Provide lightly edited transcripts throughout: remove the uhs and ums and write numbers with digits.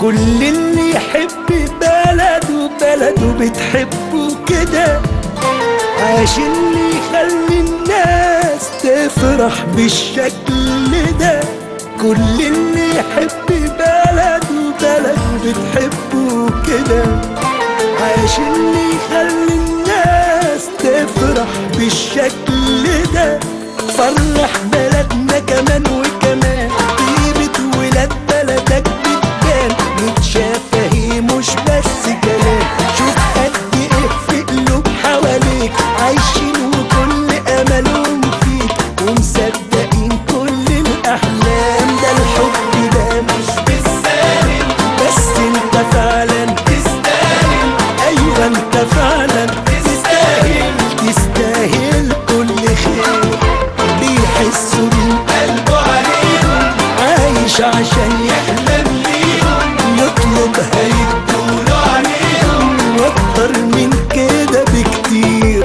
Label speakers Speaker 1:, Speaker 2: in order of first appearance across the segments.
Speaker 1: كل اللي يحب بلده بلده بتحبه كده، عشان اللي يخلي الناس تفرح بالشكل ده. كل اللي يحب بلده بلده بتحبه كده، عشان اللي يخلي الناس تفرح بالشكل ده. فرح بلدنا كمان وكمان، طيبة ولاد بلدك بتبان، متشافة هي مش بس كلام. شوف قد ايه في قلوب حواليك عايشين وكل املهم فيك، ومصدقين كل الاحلام. ده الحب ده مش بالساهل، بس انت فعلا تستاهل. ايوه انت فعلا تستاهل، تستاهل كل خير. بيحسوا من قلبه عليهم، عايش عشان يحلم ليهم، يطلب هيدوله عليهم، واكتر من كده بكتير.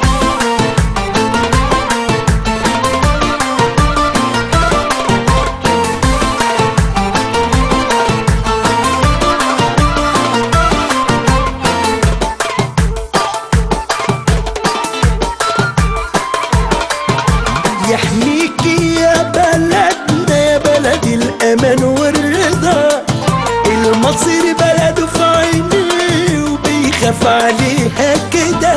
Speaker 1: يحميكي يا بلدنا يا بلد الأمان والرضا، المصري بلده في عينيه وبيخاف عليها كده.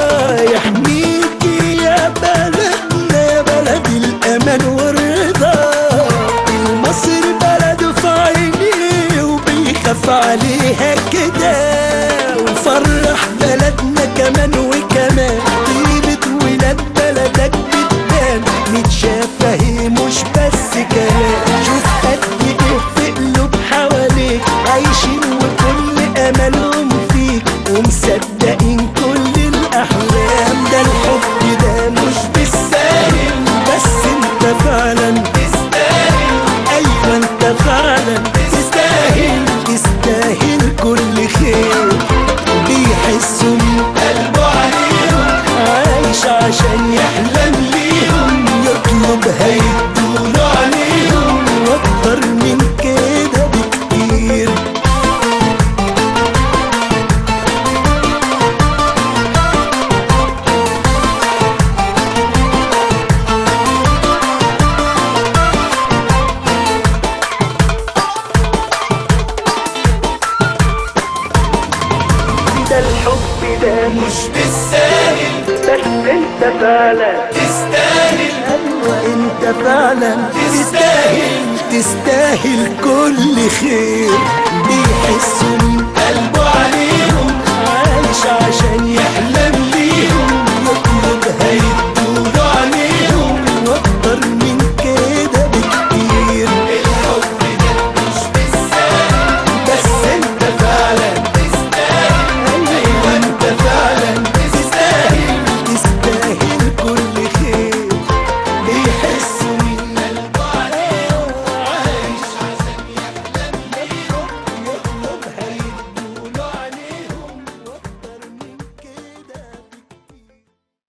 Speaker 1: يحميكي يا بلدنا يا بلد الأمان والرضا، المصري بلده في عينيه وبيخاف عليها كده. وفرح بلدنا كمان وكمان، طيبة ولاد بلدك بتبان، متشافة هي مش بس كلام. شوف قد ايه في قلوب حواليك عايشين وكل املهم فيك، ومصدقين كل الاحلام. ده الحب ده مش بالساهل، بس انت فعلا تستاهل. ايوه انت فعلا تستاهل، تستاهل كل خير. بيحسوا من قلبه عليهم، عايش عشان يحلم ليهم، يطلب هيدوله عليهم، واكتر من كده بكتير. ده الحب ده مش بالساهل، بس انت فعلا تستاهل. ايوه انت فعلا تستاهل، تستاهل كل خير. بيحسوا من قلبه